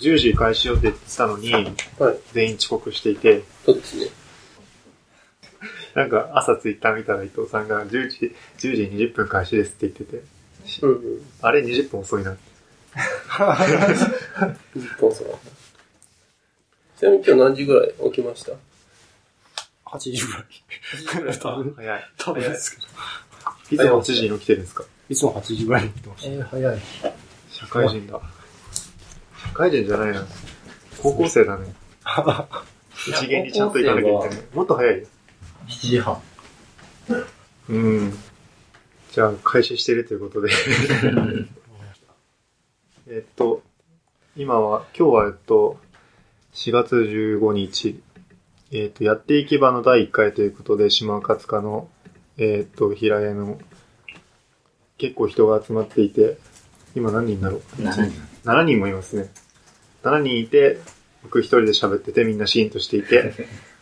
10時開始予定って言ってたのに、 はい。 全員遅刻していて、 そうですね。 なんか朝ツイッター見たら伊藤さんが10時20分開始ですって言ってて、あれ20分遅いなって。 20分遅かった。ちなみに今日何時ぐらい起きました？ 8時ぐらい。 8時ぐらい多分。 早い。 多分ですけど。 いつも8時に起きてるんですか？ いつも8時ぐらいに起きてました。 早い。 社会人だ。社会人じゃないな。高校生だね。一元にちゃんと行かなきゃいけない。もっと早いよ。 7時半。 うん。じゃあ、開始してるということで。今は、今日は4月15日、やっていけばの第1回ということで、島勝家の、平屋の、結構人が集まっていて、今何人だろう ?7 人もいますね。7人いて、僕一人で喋っててみんなシーンとしていて、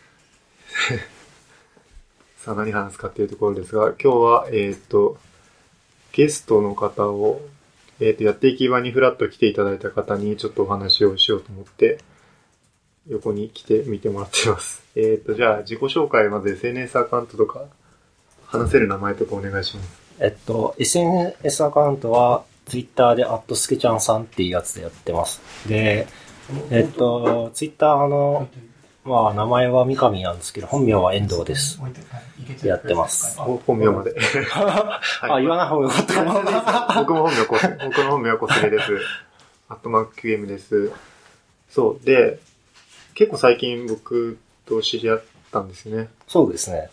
さあ何話すかっていうところですが、今日は、ゲストの方を、やっていき場にフラッと来ていただいた方にちょっとお話をしようと思って、横に来て見てもらってます。じゃあ自己紹介まで SNS アカウントとか、話せる名前とかお願いします。 SNS アカウントは Twitter でスケちゃんさんっていうやつでやってます。で、Twitter 名前は三上なんですけど、本名は遠藤です。やってます。 本名まで。 言わない方がよかったかな。 僕の本名は小菅です。@QM です。そう。で、結構最近僕と知り合ったんですね。 そうですね。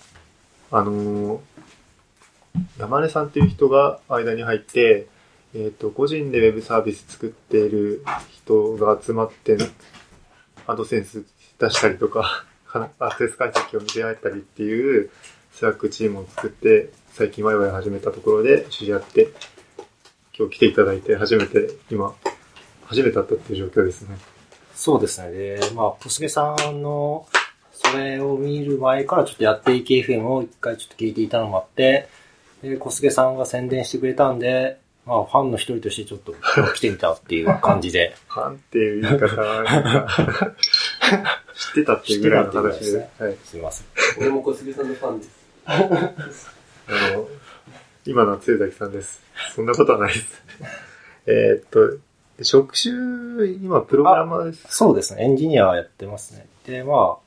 山根さんっていう人が間に入って、個人でウェブサービス作っている人が集まって、アドセンス出したりとか、アクセス解析を見せ合ったりっていうスラックチームを作って、最近ワイワイ始めたところで知り合って、今日来ていただいて初めて会ったっていう状況ですね。 そうですね。で、小菅さんの、それを見る前からちょっとやっていけ FM を一回ちょっと聞いていたのもあって、で、小菅さんが宣伝してくれたんで、ファンの一人としてちょっと来てみたっていう感じで。 ファンっていう言い方は、知ってたっていうぐらいの話ですね。 はい。すみません。 俺も小菅さんのファンです。 今のは露崎さんです。そんなことはないです。職種、今プログラマーです。 そうですね。エンジニアやってますね。で、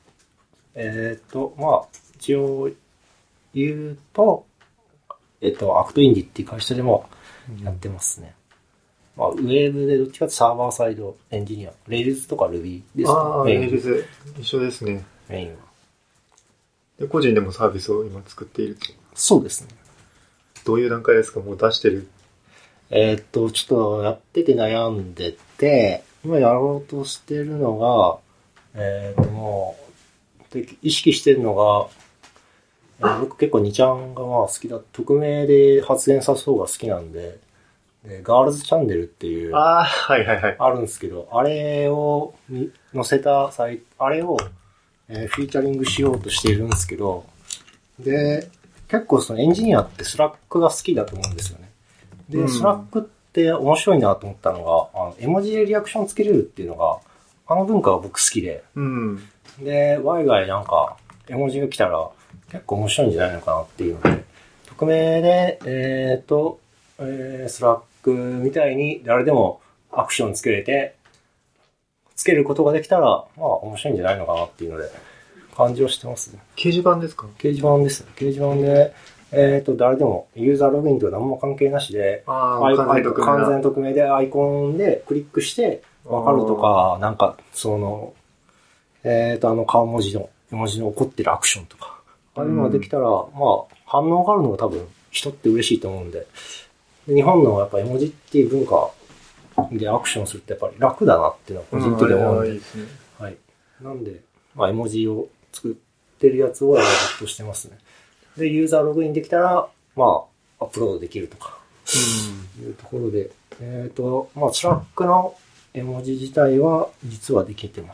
一応言うと、アクトインディっていう会社でもやってますね。ウェブでどっちかとサーバーサイドエンジニア。レイルズとか Ruby ですかね。 レイルズ。一緒ですね。 メインは。 で、個人でもサービスを今作っていると。 そうですね。どういう段階ですか？もう出してる？ ちょっとやってて悩んでて、今やろうとしてるのが、もう、意識してるのが、僕結構2ちゃんが好きだ。匿名で発言さす方が好きなんで、ガールズチャンネルっていう、あるんですけど、あれを載せたサイト、あれを、フィーチャリングしようとしているんですけど、で、結構そのエンジニアってスラックが好きだと思うんですよね。で、スラックって面白いなと思ったのが、絵文字でリアクションつけれるっていうのが、あの文化が僕好きで、で、ワイワイなんか、絵文字が来たら結構面白いんじゃないのかなっていうので、匿名で、スラックみたいに誰でもアクションつけることができたら、面白いんじゃないのかなっていうので、感じをしてますね。 掲示板ですか？ 掲示板です。掲示板で、誰でもユーザーログインと何も関係なしで、完全匿名でアイコンでクリックしてわかるとか、なんか、顔文字の、絵文字の起こってるアクションとか、ああいうのができたら、反応があるのが多分人って嬉しいと思うんで、日本のやっぱ絵文字っていう文化でアクションするってやっぱり楽だなっていうのは個人的に思うんで、はい。なんで、絵文字を作ってるやつをやろうとしてますね。で、ユーザーログインできたら、アップロードできるとか、いうところで、スラックの絵文字自体は実はできてます。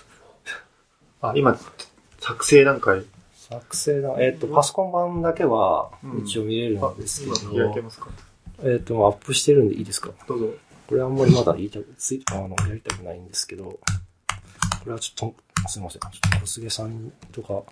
今、作成段階？ パソコン版だけは一応見れるんですけど、 開けますか？ アップしてるんでいいですか？ どうぞ。 これあんまりまだやりたくないんですけど、これはちょっと、すいません。ちょっと小菅さんとか、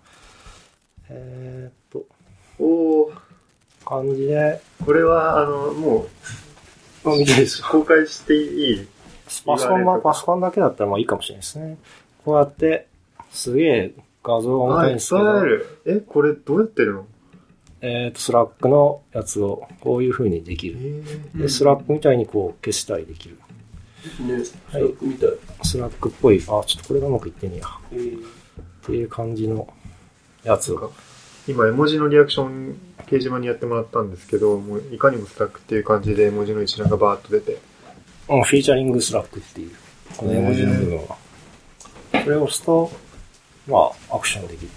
おー。 感じで。 これは、もう、 見ていいですか？ 公開していい？ パソコンだけだったらまあいいかもしれないですね。こうやって、すげえ画像が重たいんですけど。 これどうやってるの？ スラックのやつをこういう風にできる。で、スラックみたいにこう消したりできる。 ね、スラックみたい。 スラックっぽい。ちょっとこれがうまくいってねえや。っていう感じのやつを。 今、絵文字のリアクション掲示板にやってもらったんですけど、もういかにもスラックっていう感じで絵文字の一覧がバーッと出て。 フィーチャリングスラックっていう、この絵文字の部分は。これを押すと、まあ、アクションできる。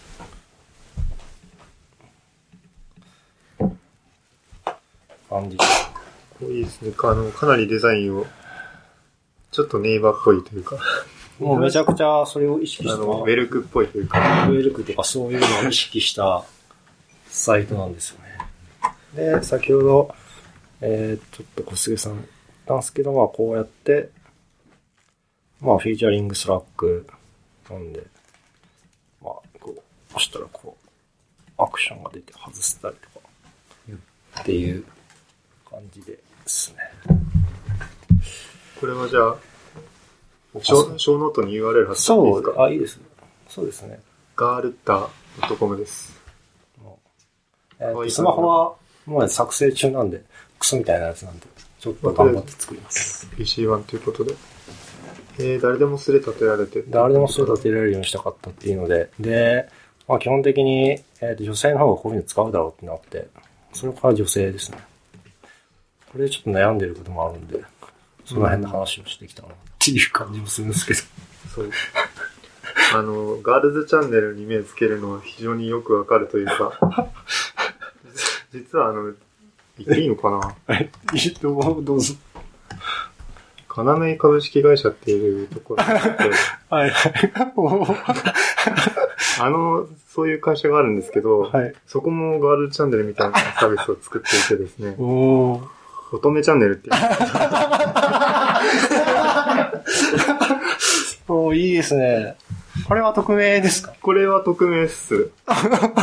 感じ。 いいですね。かなりデザインを、ちょっとネイバーっぽいというか。 もうめちゃくちゃそれを意識した。 ウェルクっぽいというか。 ウェルクとかそういうのを意識したサイトなんですよね。で、先ほど、ちょっと小菅さんなんですけど、まあこうやって、まあフィーチャリングスラックなんで、まあこう押したらこう、アクションが出て外せたりとか、っていう感じですね。 これはじゃあ、ショーノートに URL 貼っていいですか？ いいです。そうですね。 ガールッター .com です。 スマホはもう作成中なんで、クソみたいなやつなんで、ちょっと頑張って作ります。 PC1 ということで。誰でも素で立てられて。 誰でも素で立てられるようにしたかったっていうので、で、まあ基本的に、女性の方がこういうの使うだろうってなって、それから女性ですね。これでちょっと悩んでることもあるんで、その辺の話をしてきたなっていう感じもするんですけど。 そう。ガールズチャンネルに目つけるのは非常によくわかるというか、実は言っていいのかな？ どうぞ。 要株式会社っていうところがあって、 はい。 そういう会社があるんですけど、 はい、 そこもガールズチャンネルみたいなサービスを作っていてですね、 乙女チャンネルっていう。 いいですね。これは匿名ですか？ これは匿名っす。ガ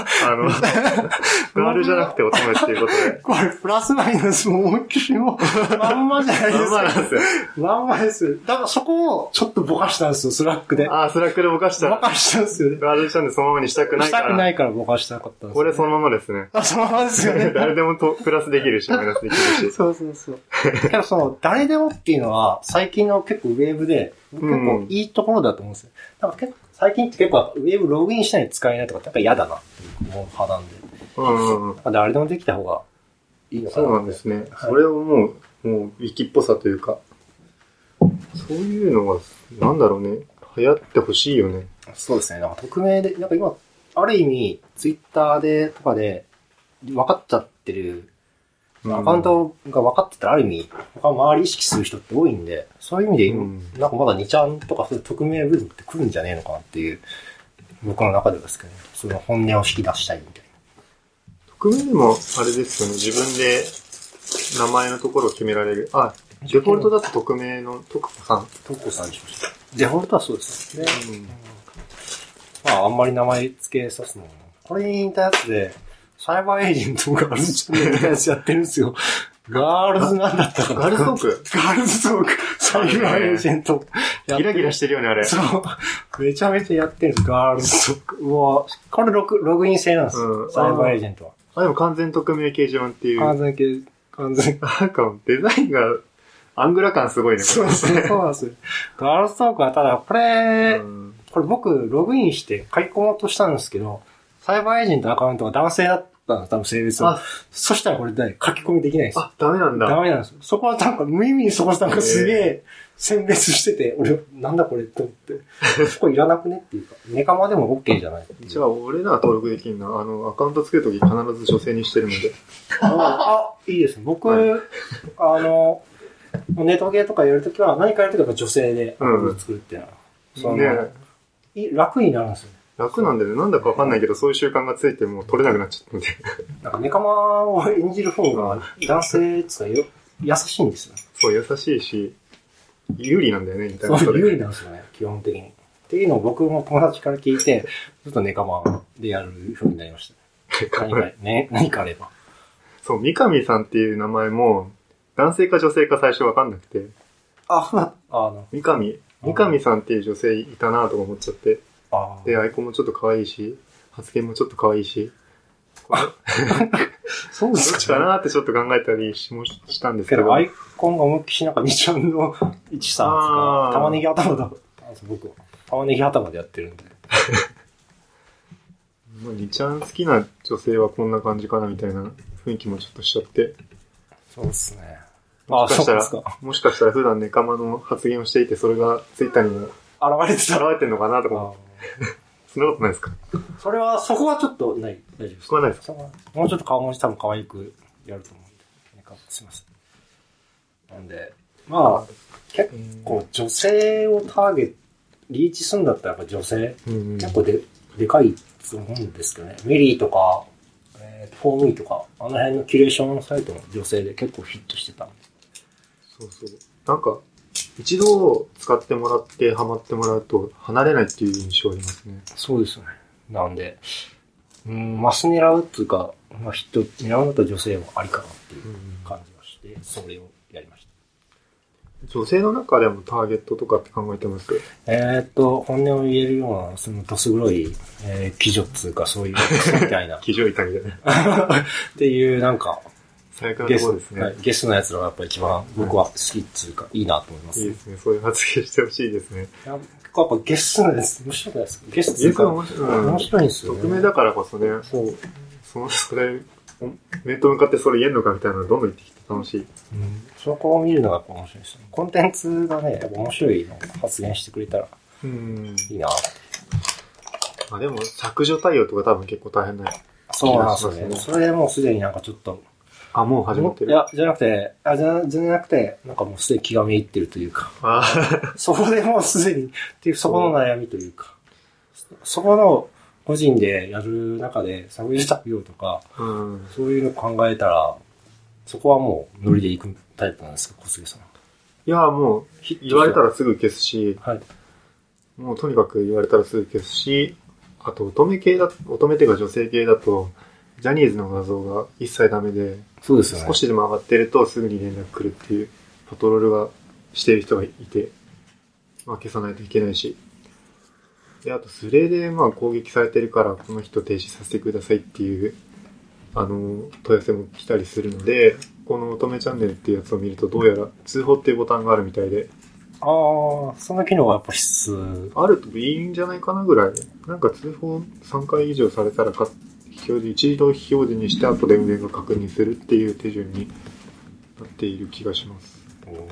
ールじゃなくて乙女っていうことで。 これ、プラスマイナスも思いっきりも、まんまじゃないですか。 まんまなんですよ。 まんまです。だからそこをちょっとぼかしたんですよ、スラックで。 スラックでぼかした。 ぼかしたんですよね。 ガールチャンネルそのままにしたくないから。 したくないからぼかしたかったんです、ね。 これそのままですね。 そのままですよね。 誰でもプラスできるし、マイナスできるし。 そう。けど誰でもっていうのは、最近の結構ウェーブで、結構いいところだと思うんですよ。だから最近って結構ウェーブログインしたり使えないとかってやっぱ嫌だなっていう派なんで。誰でもできた方がいいのかな。 そうなんですね。はい、それをもうウィキっぽさというか、そういうのが、なんだろうね、流行ってほしいよね。 そうですね。なんか匿名で、なんか今、ある意味、ツイッターでとかで分かっちゃってる、アカウントが分かってたらある意味、他周り意識する人って多いんで、そういう意味で、なんかまだ2ちゃんとかそういう匿名部分って来るんじゃねえのかなっていう、僕の中ではですけど、ね、その本音を引き出したいみたいな。 匿名でも、あれですよね、自分で名前のところを決められる。デフォルトだと匿名のトクコさんにしました。 デフォルトはそうですね。あんまり名前付けさすのも。これに似たやつで、サイバーエージェントガールズチャンネルみたいなやつやってるんですよ。ガールズなんだったかな。 ガールズトークガールズトーク。サイバーエージェント。 ギラギラしてるよね、あれ。 そう。めちゃめちゃやってるんです、ガールズトーク。うわこれログイン制なんですよ。サイバーエージェントは。 でも完全匿名掲示板っていう。 完全。 なんかデザインが、アングラ感すごいね。 そうなんですよ。ガールズトークはただ、これ僕、ログインして書き込もうとしたんですけど、サイバーエージェントのアカウントが男性だったんです、多分性別は。そしたらこれ書き込みできないです。 ダメなんだ。 ダメなんですよ。そこはなんか無意味にそこなんかすげえ選別してて、俺、なんだこれって思って。そこいらなくねっていうか、ネカマでも OK じゃない。 じゃあ、俺らは登録できるな。アカウントつけるとき必ず女性にしてるので。 いいですね。僕、ネトゲとかやるときは、何かやるときは女性で作るっていうのは、楽になるんですよね。 楽なんだよね。なんだかわかんないけど、そういう習慣がついてもう取れなくなっちゃったんで。 なんかネカマを演じる方が男性って言ったら優しいんですよ。 そう、優しいし、有利なんだよね、インターネットで。 そう、有利なんですよね、基本的に。っていうのを僕も友達から聞いて、ちょっとネカマでやる風になりました。何かあれば。 そう、三上さんっていう名前も、男性か女性か最初わかんなくて。三上さんっていう女性いたなとか思っちゃって。で、アイコンもちょっと可愛いし、発言もちょっと可愛いし。 そうですどっちかなってちょっと考えたりしたんですけど。 アイコンが思いっきりなんか2ちゃんの1さんとか、玉ねぎ頭だ。僕は。玉ねぎ頭でやってるんで。 まあ、2ちゃん好きな女性はこんな感じかなみたいな雰囲気もちょっとしちゃって。 そうですね。 もしかしたら普段ネカマの発言をしていて、それがツイッターにも現れてるのかなとか思って。そんなことないですか？ そこはちょっと大丈夫です。 そこはないですか？ もうちょっと顔文字多分可愛くやると思うんで。すいません。なんで、まあ、結構女性をリーチするんだったらやっぱ女性、結構でかいと思うんですけどね。メリーとか、フォーミーとか、あの辺のキュレーションサイトの女性で結構ヒットしてたんで。 そうそう。なんか、一度使ってもらってハマってもらうと離れないっていう印象ありますね。 そうですよね。なんで、マス狙うっていうか、まあ、ヒット狙うんだったら女性はありかなっていう感じがして、それをやりました。 女性の中でもターゲットとかって考えてます？ 本音を言えるような、そのどす黒い、鬼女っていうかそういう、みたいな。 鬼女いたみたいな。 っていうなんか、 最高のところですね。 ゲスのやつらがやっぱり一番僕は好きっていうか、いいなと思います、 いいですね。そういう発言してほしいですね。 結構やっぱゲスのやつ面白くないですか？ゲスっていうか面白いんですよね。 匿名だからこそね。それ、面と向かってそれ言えんのかみたいなのどんどん言ってきて楽しい。 そこを見るのがやっぱ面白いですね。コンテンツがね、やっぱ面白いの発言してくれたら、いいなぁ。でも、削除対応とか多分結構大変なそうなんですよね。それでもうすでになんかちょっと、 もう始まってる。 いや、じゃなくて、なんかもうすでに気がめいってるというか、そこでもうすでに、っていうそこの悩みというか、そこの個人でやる中で削除対応とか、そういうの考えたら、そこはもうノリで行くタイプなんですか、小杉さん。 いや、もう、言われたらすぐ消すし、 はい、 もうとにかく言われたらすぐ消すし、あと乙女っていうか女性系だと、ジャニーズの画像が一切ダメで、 そうですよね。 少しでも上がってるとすぐに連絡来るっていうパトロールがしている人がいて、まあ消さないといけないし。で、あとスレでまあ攻撃されてるからこの人停止させてくださいっていう、問い合わせも来たりするので、この乙女チャンネルっていうやつを見るとどうやら通報っていうボタンがあるみたいで。 その機能がやっぱ必須。 あるといいんじゃないかなぐらい。なんか通報3回以上されたら一度表示にして後で運営が確認するっていう手順になっている気がします。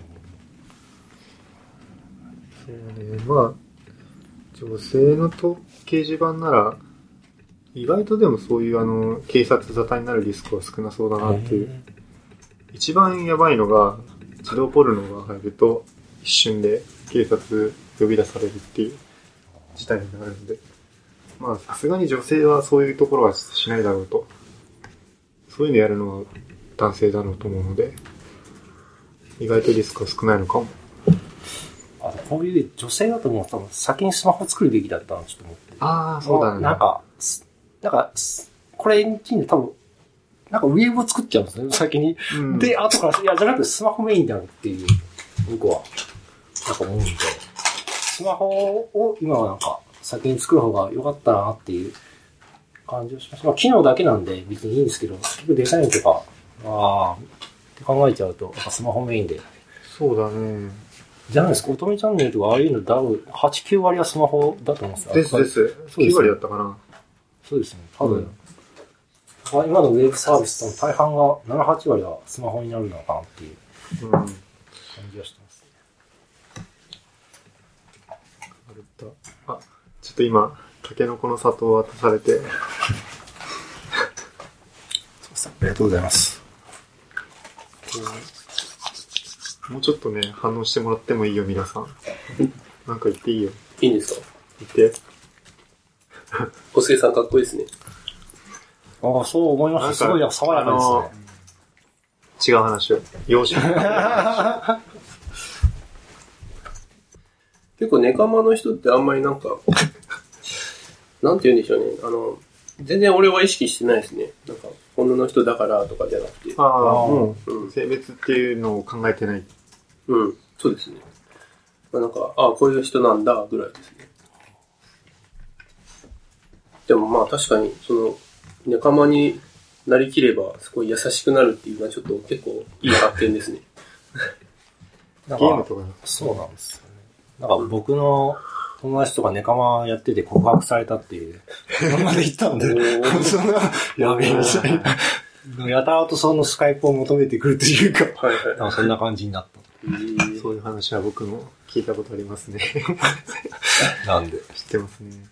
そうね。まあ、女性の掲示板なら、意外とでもそういう警察沙汰になるリスクは少なそうだなっていう。一番やばいのが、児童ポルノが入ると、一瞬で警察呼び出されるっていう事態になるんで。まあさすがに女性はそういうところはしないだろうと。そういうのやるのは男性だろうと思うので、意外とリスクは少ないのかも。 こういう女性だと思うと多分先にスマホ作るべきだったなちょっと思って。 そうだね。 なんか、これに多分、なんかウェブを作っちゃうんですね、先に。で、後から、じゃなくてスマホメインだろうっていう、僕は、なんか思うんで、スマホを今はなんか、先に作る方が良かったなっていう感じをしました。まあ、機能だけなんで別にいいんですけど、結局デザインとか、って考えちゃうと、やっぱスマホメインで。 そうだね。 じゃないですか、乙女チャンネルとかああいうの8、9割はスマホだと思うんですよ。 です。9割だったかな。 そうですね、多分。今のウェブサービスとの大半が7、8割はスマホになるのかなっていう感じがしてます。 ちょっと今、タケノコの里を渡されて。 ありがとうございます。 もうちょっとね、反応してもらってもいいよ、皆さん。なんか言っていいよ。 いいんですか？ 言って。 小杉さんかっこいいですね。 そう思いました。すごい爽やかですね。 違う話を。養子の結構ネカマの人ってあんまりなんか、なんて言うんでしょうね。全然俺は意識してないですね。なんか、女の人だからとかじゃなくて。 もう、性別っていうのを考えてない。 うん、そうですね。まあ、なんか、こういう人なんだ、ぐらいですね。でもまあ確かに、ネカマになりきれば、すごい優しくなるっていうのはちょっと結構いい発見ですね。 ゲームとかそうなんですよね。なんか僕の友達とかネカマやってて告白されたっていう、今まで言ったんで、そんな、やべえみたいな。やたらとそのスカイプを求めてくるというか、はいはい、なんかそんな感じになった。 そういう話は僕も聞いたことありますね。 なんで知ってますね。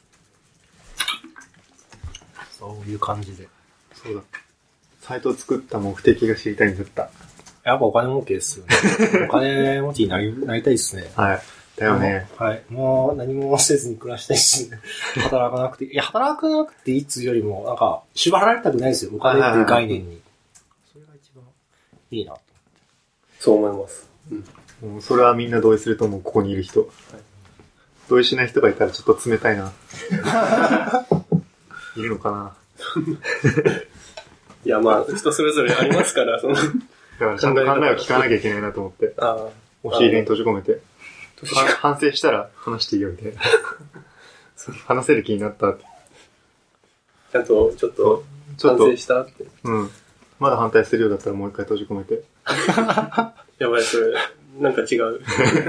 そういう感じで。 そうだ。サイトを作った目的が知りたいんだった。 やっぱお金儲けですよね。お金持ちになりたいですね。 はい。だよね。 はい。もう何もせずに暮らしたいし、ね、働かなくて。いや、働かなくていいっつうよりも、なんか、縛られたくないですよ。お金っていう概念に。それが一番いいなと。 そう思います。 うん。もうそれはみんな同意すると思う、ここにいる人。はい、同意しない人がいたらちょっと冷たいな。いるのかな。 いや、まあ、人それぞれありますから、だからちゃんと考えを聞かなきゃいけないなと思って。押し入れに閉じ込めて。反省したら話していいよみたいな。話せる気になったって。 ちゃんと、ちょっと、反省したって。 うん。まだ反対するようだったらもう一回閉じ込めて。 やばい、それ、なんか違う。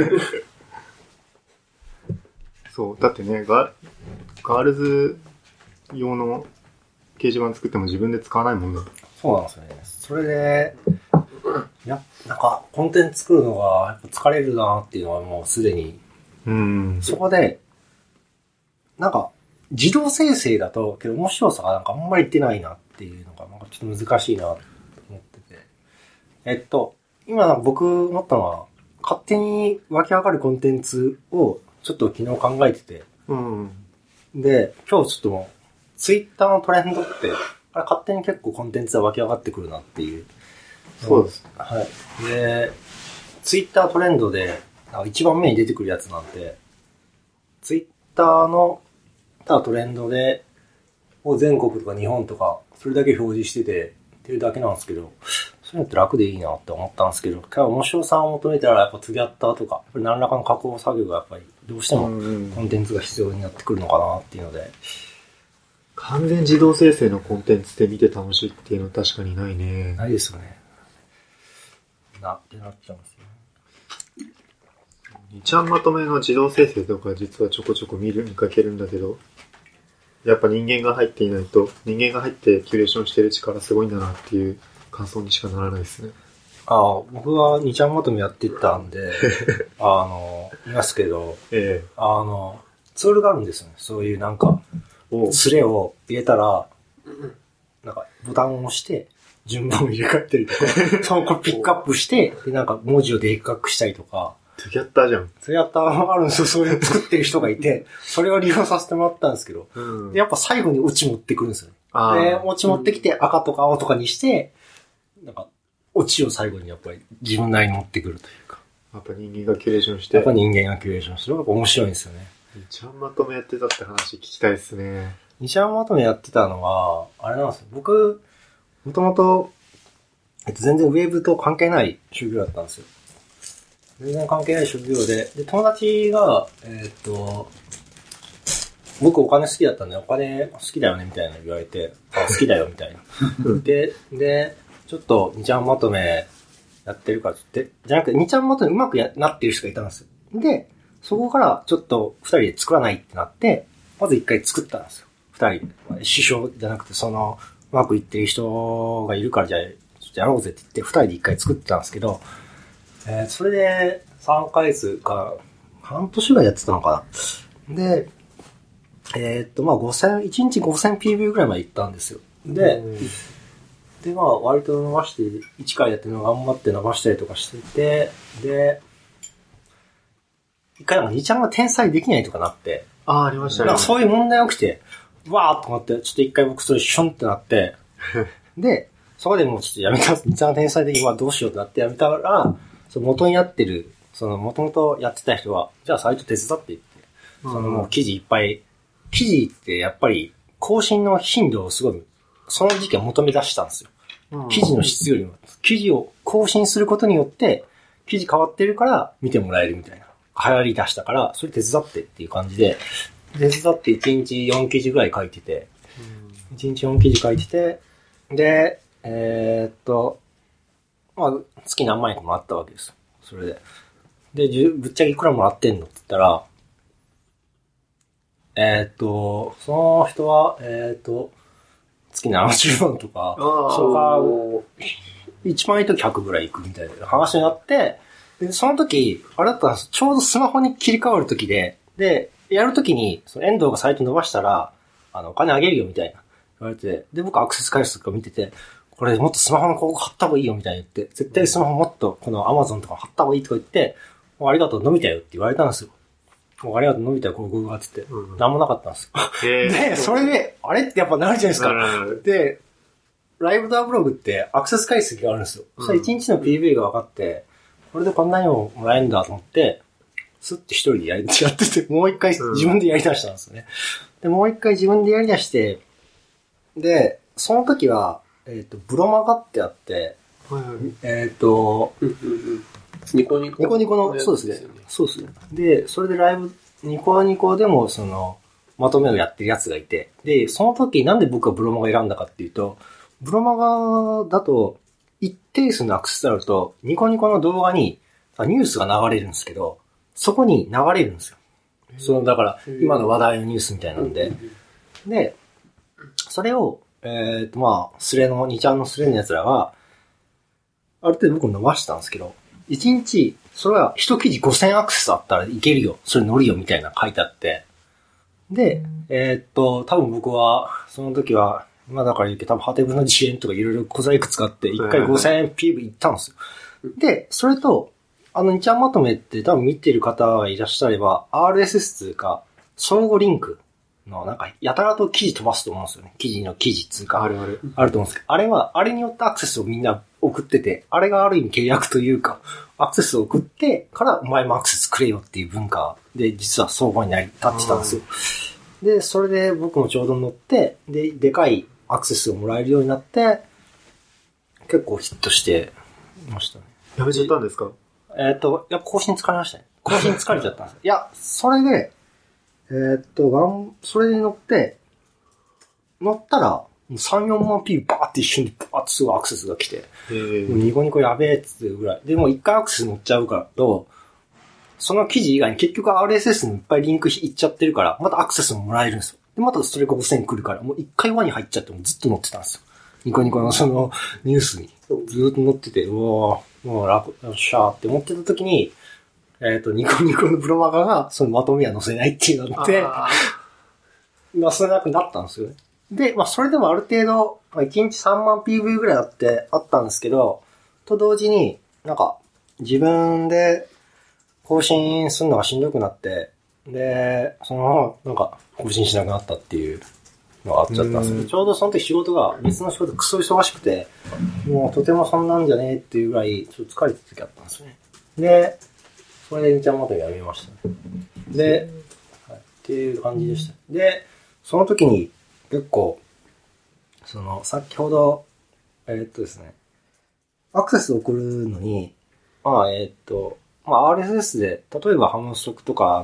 そう、だってね、ガールズ用の掲示板作っても自分で使わないもんね。 そうなんですよね。それで、なんか、コンテンツ作るのがやっぱ疲れるなっていうのはもうすでに。そこで、なんか、自動生成だと、けど面白さがなんかあんまり出ないなっていうのが、なんかちょっと難しいなと思ってて。今僕思ったのは、勝手に湧き上がるコンテンツをちょっと昨日考えてて。で、今日ちょっともう、ツイッターのトレンドって、あれ勝手に結構コンテンツが湧き上がってくるなっていう。 そうです。 はい。で、ツイッタートレンドで、一番目に出てくるやつなんて、ツイッターのトレンドで、全国とか日本とか、それだけ表示してて、っていうだけなんですけど、そういうのって楽でいいなって思ったんですけど、今日面白さを求めたらやっぱツギャッターとか、何らかの加工作業がやっぱりどうしてもコンテンツが必要になってくるのかなっていうので、 完全自動生成のコンテンツで見て楽しいっていうのは確かにないね。 ないですよね。ってなっちゃうんですね。 2ちゃんまとめの自動生成とか実はちょこちょこ見かけるんだけど、やっぱ人間が入っていないと、人間が入ってキュレーションしてる力すごいんだなっていう感想にしかならないですね。 僕は2ちゃんまとめやってたんで、いますけど、ツールがあるんですよね。そういうなんか、スレを入れたら、なんかボタンを押して、順番を入れ替えたりとか、そのピックアップして、で、なんか文字をでっかくしたりとか。 ツギャッターじゃん。 ツギャッターあるんですよ。そういう作ってる人がいて、それを利用させてもらったんですけど、でやっぱ最後にオチ持ってくるんですよね。で、オチ持ってきて赤とか青とかにして、なんか、オチを最後にやっぱり自分なりに持ってくるというか。 やっぱ人間がキュレーションして。 やっぱ人間がキュレーションしてるのが面白いんですよね。 2ちゃんまとめやってたって話聞きたいですね。 2ちゃんまとめやってたのは、あれなんですよ。僕、もともと、全然ウェブと関係ない職業だったんですよ。全然関係ない職業で、友達が、僕お金好きだったんで、お金好きだよねみたいな言われて、好きだよみたいな。で、ちょっと2ちゃんまとめやってるからって、じゃなくて2ちゃんまとめうまくなってる人がいたんですよ。で、そこからちょっと2人で作らないってなって、まず1回作ったんですよ。2人で。師匠じゃなくて、うまくいってる人がいるからじゃあ、やろうぜって言って、2人で1回作ってたんですけど、それで3ヶ月か、半年ぐらいやってたのかな。で、まあ1日 5000PV ぐらいまで行ったんですよ。で、まあ割と伸ばして、1回やってるの頑張って伸ばしたりとかしてて、で、一回なんか2ちゃんが転載できないとかなって、 ありましたね。 なんかそういう問題が起きて、わーっと思って、ちょっと一回僕それションってなって、で、 そこでもうちょっとやめた、2、3天才で今どうしようってなってやめたら、その元になってる、その元々やってた人は、じゃあサイト手伝っていって、そのもう記事いっぱい、記事ってやっぱり更新の頻度をすごい、その時期は求め出したんですよ。記事の質よりも、記事を更新することによって、記事変わってるから見てもらえるみたいな。流行り出したから、それ手伝ってっていう感じで、手伝って1日4記事ぐらい書いてて、1日4記事書いてて、で、まあ、月何万円かもらったわけですよ。それで。で、ぶっちゃけいくらもらってんのって言ったら、その人は、月70万とか、それから1万円とき100ぐらいいくみたいな話になって、で、その時、あれだったんです。ちょうどスマホに切り替わる時で、やる時に、その遠藤がサイト伸ばしたら、お金あげるよみたいな言われて、で、僕アクセス回数とか見てて、これもっとスマホの広告貼った方がいいよみたいに言って、絶対スマホもっとこの Amazon とか貼った方がいいとか言って、ありがとう伸びたよって言われたんですよ。ありがとう伸びたよ広告がって言って、なんもなかったんですよ。で、それで、あれってやっぱなるじゃないですか。で、ライブドアブログってアクセス回数があるんですよ。そしたら1日の PV が分かって、これでこんなにももらえるんだと思って、スッて一人でやってて、もう一回自分でやり出したんですよね。で、もう一回自分でやり出して、で、その時は、ブロマガってあって、 ニコニコの、そうですね。そうですね。で、それでライブ、ニコニコでもその、まとめをやってるやつがいて、で、その時なんで僕はブロマガ選んだかっていうと、ブロマガだと、一定数のアクセスあると、ニコニコの動画にニュースが流れるんですけど、そこに流れるんですよ。その、だから、今の話題のニュースみたいなんで。で、それを、まあ、スレの、2ちゃんのスレのやつらが、ある程度僕も伸ばしたんですけど、1日、それは一記事5000アクセスあったらいけるよ。それ乗るよみたいな書いてあって。で、多分僕は、その時は、まあだから言うけど、多分ハテブの遅延とかいろいろ小細工使って、1回5000円 PV 行ったんですよ。で、それと、2ちゃんまとめって多分見てる方がいらっしゃれば、RSS というか、相互リンクの、なんか、やたらと記事飛ばすと思うんですよね。記事の記事っていうか。あると思うんですけど、あれによってアクセスをみんな送ってて、あれがある意味契約というか、アクセスを送ってから、お前もアクセスくれよっていう文化で、実は相互になり立ってたんですよ。で、それで僕もちょうど乗って、でかいアクセスをもらえるようになって、結構ヒットしてましたね。 やめちゃったんですか？ いや、更新疲れましたね。更新疲れちゃったんです。いや、それで、それに乗ったら、3、4万 P バーって一瞬でバーってすぐアクセスが来て、もうニコニコやべえって言ってぐらい。で、もう一回アクセス乗っちゃうからと、その記事以外に結局 RSS にいっぱいリンクいっちゃってるから、またアクセスももらえるんですよ。で、またそれが5000来るから、もう一回輪に入っちゃってもずっと乗ってたんですよ。ニコニコのそのニュースに。ずっと乗ってて、もう楽、よっしゃーって思ってた時に、ニコニコのブロマガがそのまとめは載せないっていうので、載せなくなったんですよね。で、まあそれでもある程度、1日3万 PV ぐらいあったんですけど、と同時に、なんか、自分で更新するのがしんどくなって、で、そのままなんか更新しなくなったっていうのがあっちゃったんですよ。ちょうどその時仕事が、別の仕事クソ忙しくて、もうとてもそんなんじゃねえっていうぐらい、ちょっと疲れてた時あったんですよね。で、それで2ちゃんまとめやめましたね。で、はい、っていう感じでした。で、その時に結構、先ほど、ですね、アクセスを送るのに、RSS で、例えばハムストックとか、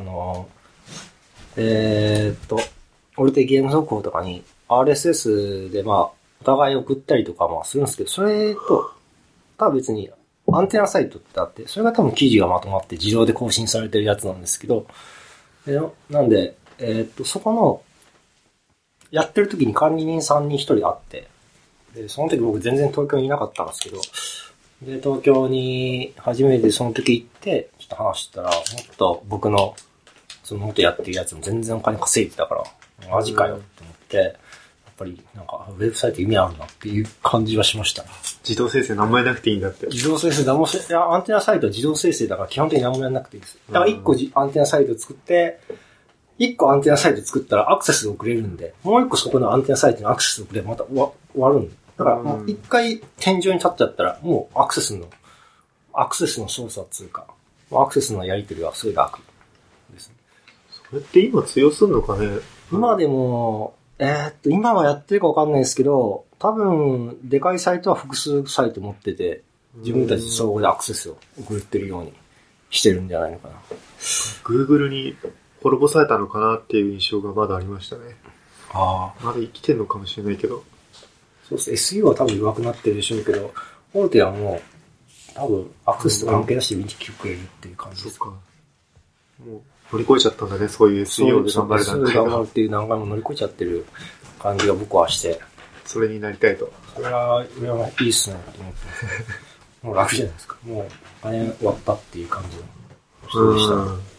オルテゲーム速報とかに RSS でお互い送ったりとかするんですけど、それと、別にアンテナサイトってあって、それが多分記事がまとまって自動で更新されてるやつなんですけど、なんで、そこの、やってる時に管理人さんに一人会って、で、その時僕全然東京にいなかったんですけど、で、東京に初めてその時行って、ちょっと話したら、もっと僕の、もっとやってるやつも全然お金稼いでたから、マジかよって思って、やっぱりなんか、ウェブサイト意味あるなっていう感じはしました。 自動生成何もやらなくていいんだって。 自動生成何もいや、アンテナサイトは自動生成だから基本的に何もやらなくていいです。だから1個アンテナサイト作って、1個アンテナサイト作ったらアクセスを送れるんで、もう1個そこのアンテナサイトにアクセスを送ればまた終わるんだからもう一回天井に立っちゃったら、もうアクセスの操作っていうか、アクセスのやり取りはすごい楽ですね。 それって今通用するのかね？ 今でも、今はやってるかわかんないですけど、多分、でかいサイトは複数サイト持ってて、自分たちそこでアクセスを送ってるようにしてるんじゃないのかな。 Google に滅ぼされたのかなっていう印象がまだありましたね。 ああ。 まだ生きてるのかもしれないけど。 そうです。SU は多分弱くなってるでしょうけど、オルテはもう、多分、アクセスと関係なしで見てきてくれるっていう感じです。 そっか。もう乗り越えちゃったんだね、そういう SEO で頑張る段階頑張るっていう何回も乗り越えちゃってる感じが僕はして。 それになりたいと。 それは、いいっすね、と思ってます。もう楽じゃないですか。もう、金終わったっていう感じの人でした。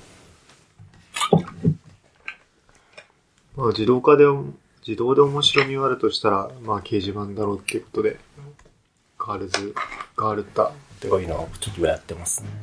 まあ自動で面白みがあるとしたら、まあ掲示板だろうっていうことで、ガールッタっていうのをちょっとやってますね。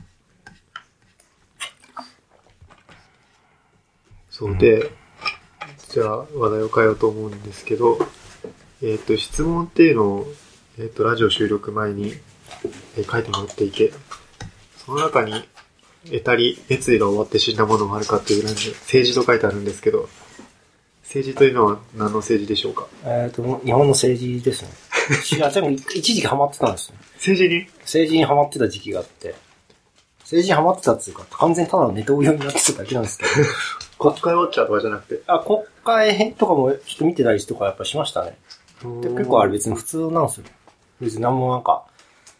そうで、じゃあ話題を変えようと思うんですけど、質問っていうのを、ラジオ収録前に、書いてもらっていて、その中に、熱意が終わって死んだものもあるかっていうぐらいで、政治と書いてあるんですけど、政治というのは何の政治でしょうか？ 日本の政治ですね。いや、でも一時期ハマってたんですね。 政治にハマってた時期があって、政治にハマってたっていうか、完全にただのネタ応用になってただけなんですけど。 国会ウォッチャーとかじゃなくて。 国会とかもちょっと見てたりとかやっぱしましたね。で結構あれ別に普通なんですよ。別になんもなんか、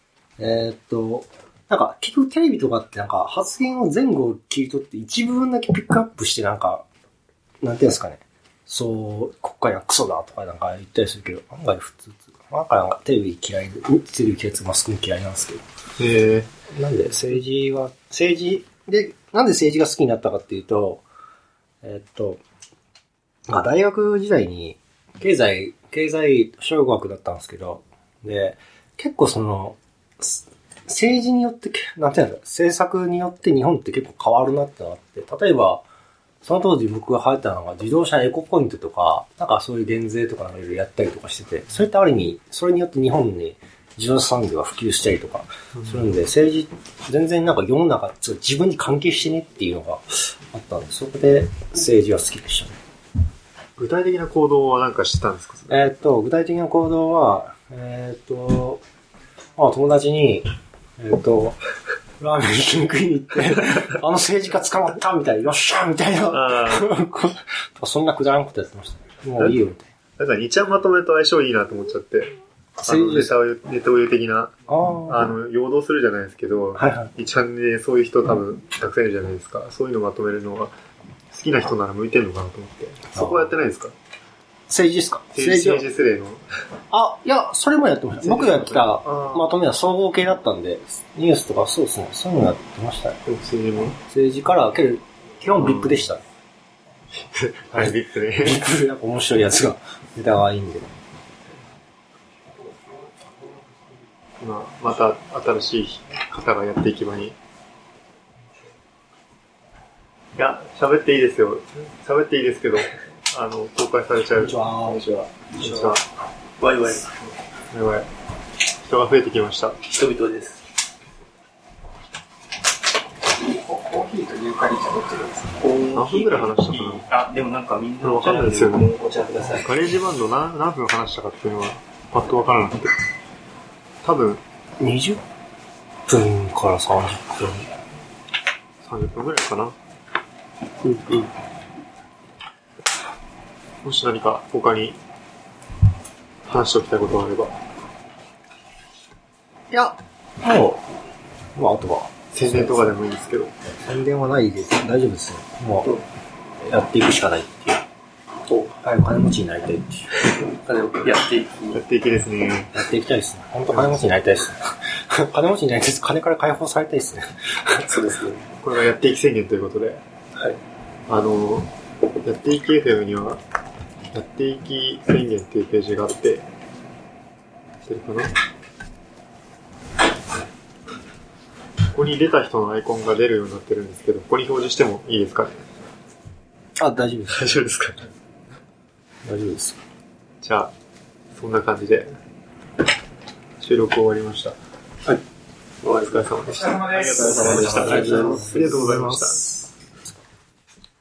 なんか結局テレビとかってなんか発言を前後を切り取って一部分だけピックアップしてなんか、なんていうんですかね。そう、国会はクソだとかなんか言ったりするけど、案外普通。なんかテレビ嫌いで、テレビ嫌いマスコミ嫌いなんですけど。なんで政治で、なんで政治が好きになったかっていうと、大学時代に経済商学だったんですけど、で、結構その、政治によって、なんていうんだろう、政策によって日本って結構変わるなってのがあって、例えば、その当時僕が入ったのが自動車エコポイントとか、なんかそういう減税とかなんかいろいろやったりとかしてて、それってある意味、それによって日本に自動車産業が普及したりとかするんで、政治、全然なんか世の中、自分に関係してねっていうのがあったんで、そこで政治は好きでしたね。 具体的な行動は何かしてたんですか？ 具体的な行動は、友達に、ラーメン焼肉に行って、政治家捕まったみたいな、よっしゃみたいな。そんなくだらんことやってました。もういいよみたいな。なんか2ちゃんまとめと相性いいなと思っちゃって。ネタお湯的な、陽動するじゃないですけど、2ちゃんでそういう人多分たくさんいるじゃないですか。そういうのまとめるのが好きな人なら向いてるのかなと思って。そこはやってないですか？ 政治ですか？ 政治失礼の。 いや、それもやってました。僕がやってたまとめは総合系だったんで、ニュースとかそうですね、そういうのやってましたね。政治から基本ビップでしたね。 はい、ビップね。 ビップなんか面白いやつが、ネタがいいんで。 また新しい方がやっていけばいい。いや、喋っていいですよ。喋っていいですけど、公開されちゃう。 こんにちは。 ワイワイ。 人が増えてきました。 人々です。 コーヒーとユーカリ茶どっちがいいですか？ 何分くらい話したかな？ でもなんかみんなわかんないですよね。 お茶ください。 ガレージバンド何分話したかっていうのは、パッとわからなくて。多分、 20分から30分。 30分くらいかな。もし何か他に話しておきたいことがあれば。 いや、もう、あとは。 宣伝とかでもいいですけど。 宣伝はないです。大丈夫ですよ。もう、やっていくしかないっていう。金持ちになりたいっていう。 やっていきですね。 やっていきたいですね。本当金持ちになりたいですね。金持ちになりたいです。金から解放されたいですね。 そうですね。 これがやっていき宣言ということで。 はい。 やっていき FM には、やっていき宣言っていうページがあって、知ってるかな？ここに出た人のアイコンが出るようになってるんですけど、ここに表示してもいいですかね？ 大丈夫です。 大丈夫ですか？ 大丈夫です。 じゃあ、 そんな感じで、収録終わりました。 はい。 お疲れ様でした。 お疲れ様です。 ありがとうございました。 ありがとうございました。